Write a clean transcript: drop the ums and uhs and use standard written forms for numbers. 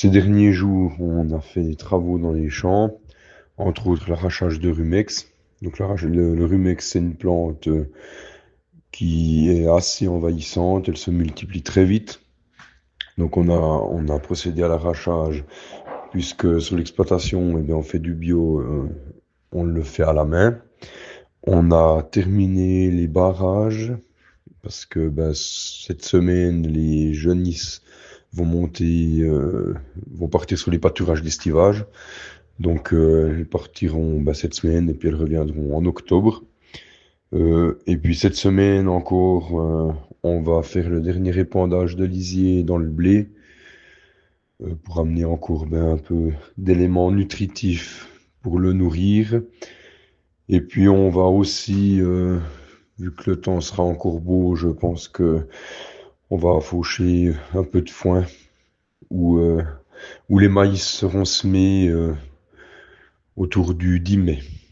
Ces derniers jours, on a fait des travaux dans les champs, entre autres l'arrachage de rumex. Donc le rumex, c'est une plante qui est assez envahissante, elle se multiplie très vite. Donc on a procédé à l'arrachage, puisque sur l'exploitation, eh bien, on fait du bio, on le fait à la main. On a terminé les barrages, parce que ben, cette semaine, les jeunisses vont monter, vont partir sur les pâturages d'estivage. Donc, elles partiront bah, cette semaine et puis elles reviendront en octobre. Et puis cette semaine encore, on va faire le dernier épandage de lisier dans le blé pour amener encore ben, un peu d'éléments nutritifs pour le nourrir. Et puis on va aussi, vu que le temps sera encore beau, je pense que on va faucher un peu de foin où, où les maïs seront semés autour du 10 mai.